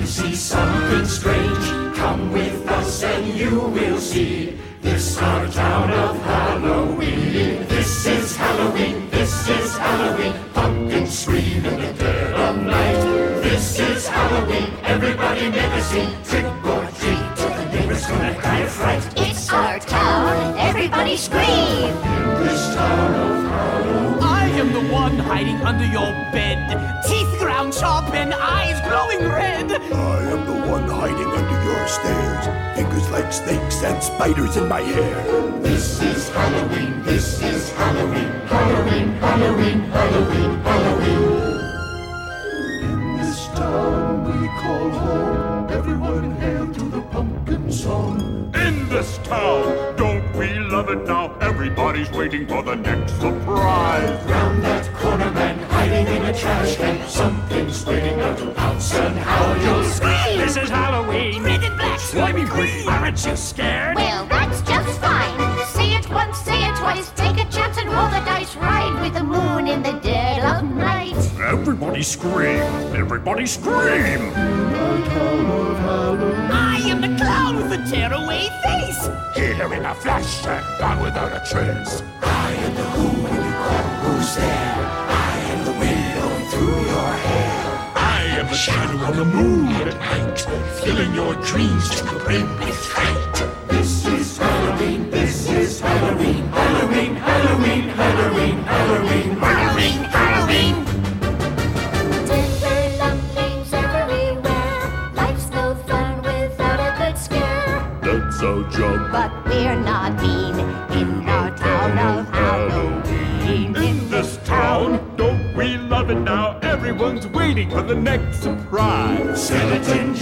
to see something strange. Come with us and you will see. This our town of Halloween. This is Halloween, this is Halloween. Pumpkins scream in the dead of night. This is Halloween, everybody make a scene. Trick or treat, the neighbors gonna die of fright. It's our town, everybody scream. In this town of Halloween, I am the one hiding under your bed. Teeth ground sharp and eyes glowing red. I am the one hiding under your stairs. Fingers like snakes and spiders in my hair. this is Halloween, this is Halloween. Halloween, Halloween, Halloween, Halloween. In this town we call home. Everyone hail to the pumpkin song. In this town, don't we love it now? Everybody's waiting for the next surprise. Round that corner, man, hiding in a trash can. Something's waiting now to pounce, and how you'll scream. This is Halloween. Red and black, Slimy green. Aren't you scared? well, that's just fine. Say it once, say it twice. Take a chance and roll the dice. Ride with the moon in the dead of night. Everybody scream! Everybody scream! I am the clown with the tearaway face. Here in a flash and gone without a trace. I am the who when you call, who's there? I am the wind blowing through your hair. I am the shadow on the moon at night, filling your dreams to the brim with fright. This is Halloween, this is Halloween. Halloween, Halloween, Halloween, Halloween, Halloween, Halloween. Dead lumberlings everywhere. Life's no fun without a good scare. That's our job. But we're not mean in our town of Halloween. In this town, don't we love it now? Everyone's waiting for the next surprise. Skeleton